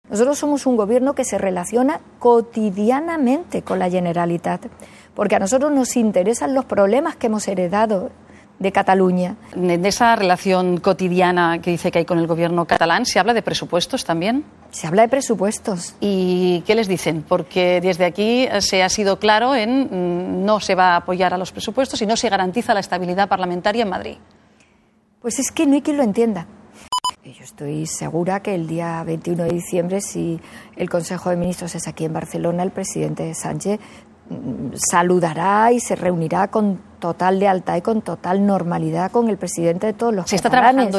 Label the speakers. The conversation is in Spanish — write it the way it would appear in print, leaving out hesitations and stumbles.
Speaker 1: Nosotros somos un gobierno que se relaciona cotidianamente con la Generalitat, porque a nosotros nos interesan los problemas que hemos heredado de Cataluña.
Speaker 2: En esa relación cotidiana que dice que hay con el gobierno catalán, ¿se habla de presupuestos también?
Speaker 1: Se habla de presupuestos.
Speaker 2: ¿Y qué les dicen? Porque desde aquí se ha sido claro en no se va a apoyar a los presupuestos y no se garantiza la estabilidad parlamentaria en Madrid.
Speaker 1: Pues es que no hay quien lo entienda. Yo estoy segura que el día 21 de diciembre, si el Consejo de Ministros es aquí en Barcelona, el presidente Sánchez saludará y se reunirá con total lealtad y con total normalidad con el presidente de todos los catalanes.